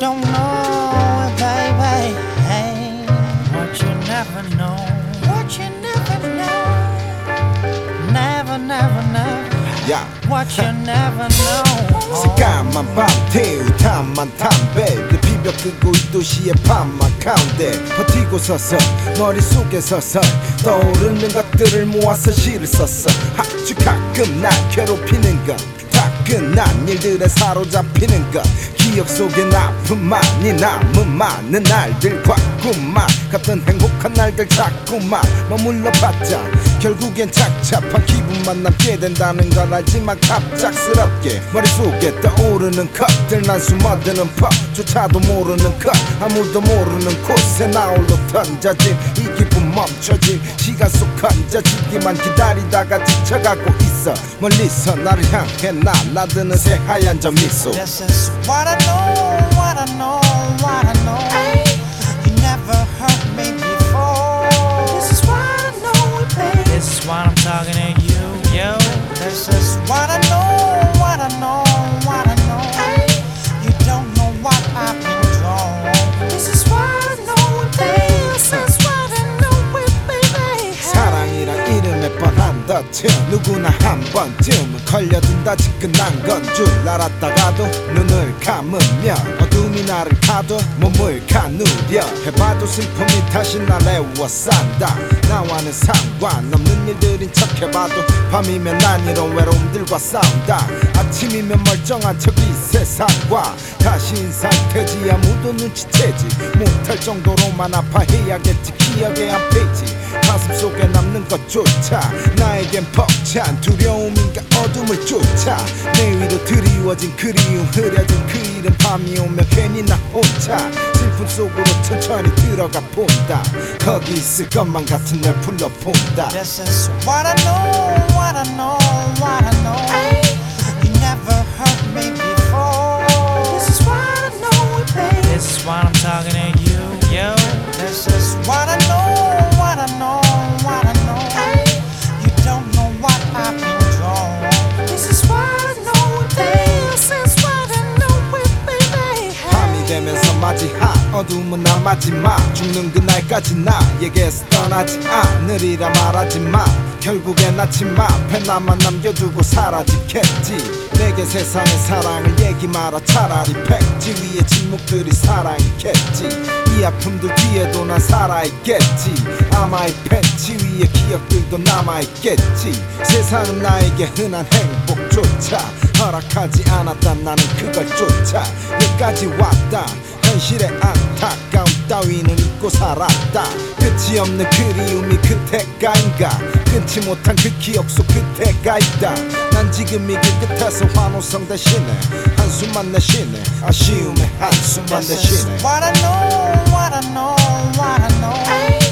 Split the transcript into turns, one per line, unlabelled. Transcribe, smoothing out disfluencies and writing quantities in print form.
don't know it, baby. Hey, what you never know, what you never know, never, never, never.
야,
what you never know.
새까만 밤 태우 탐만 담배 내 비벼 끄고 이 도시의 밤만 가운데 버티고 서서 머릿속에 서서 떠오르는 것들을 모아서 시를 썼어. 아주 가끔 날 괴롭히는 것 다 끝난 일들에 사로잡히는 것 기억 속에 아픔만이 남은 많은 날들과 꿈만 같은 행복한 날들 자꾸만 머물러봤자 결국엔 착잡한 기분만 남게 된다는 걸 알지만 갑작스럽게 머릿속에 떠오르는 것들 난 숨어드는 법조차도 모르는 것 아무도 모르는 곳에 나 홀로 던져진 이 기분 멈춰진 시간 속 얹어지기만 기다리다가 지쳐가고 있어. 멀리서 나를 향해 날아드는 새하얀 저 미소.
This is what I know, what I know, what I know. Ay, you never hurt me before. This is what I know, baby. This is what I'm talking to you, yo. This is what I know, what I know, what I know. Ay, you don't know what I've been through. This is what I know, baby. This is what I know, baby.
사랑이란 이름에 뻔한 덫은 누구나 한 번쯤은 걸려든다. 지끈한 건 줄 알았다가도 눈을 감으면 어둠이 나를 가둬 몸을 가누려 해봐도 슬픔이 다시 날 애워싼다. 나와는 상관없는 일들인 척 해봐도 밤이면 난 이런 외로움들과 싸운다. 아침이면 멀쩡한 척 이 세상과 다시 인사되지 아무도 눈치채지 못할 정도로만 아파해야겠지. 기억의 한 페이지 가슴 속에 남는 것조차 나에겐 벅찬 두려움인가 어둠을 쫓아 내 위로 드리워진 그리움 흐려진 그 이름 밤이 오면 괜히 나 혼자 슬픔 속으로 천천히 들어가 본다. 거기 있을 것만 같은 날 불러본다.
This is what I know, what I know, what I know. Ay, you never hurt me before. This is what I know, baby. This is what I'm talking to you, yo. This is what I know, what I know, what I know. Ay, you don't know what I've been through. This is what I know, baby. This is what I know, baby.
밤이 되면서 맞이하 어둠은 남았지마 죽는 그날까지 나에게서 떠나지 않으리라 말하지마. 결국엔 아침 앞에 나만 남겨두고 사라지겠지. 내게 세상의 사랑을 얘기 마라. 차라리 백지 위에 침묵들이 사랑이겠지. 이 아픔들 뒤에도 난 살아있겠지. 아마 이 팬티 위에 기억들도 남아있겠지. 세상은 나에게 흔한 행복조차 허락하지 않았다. 나는 그걸 쫓아 여기까지 왔다. 현실의 안타까움 따위는 잊고 살았다. 끝이 없는 그리움이 그때가인가. 끊지 못한 그 기억 속 그때가 있다. 난 지금 이 길 끝에서 환호성 대신에 한숨만 내쉬네. 아쉬움에 한숨만 대신에
What I know, what I know, what I know.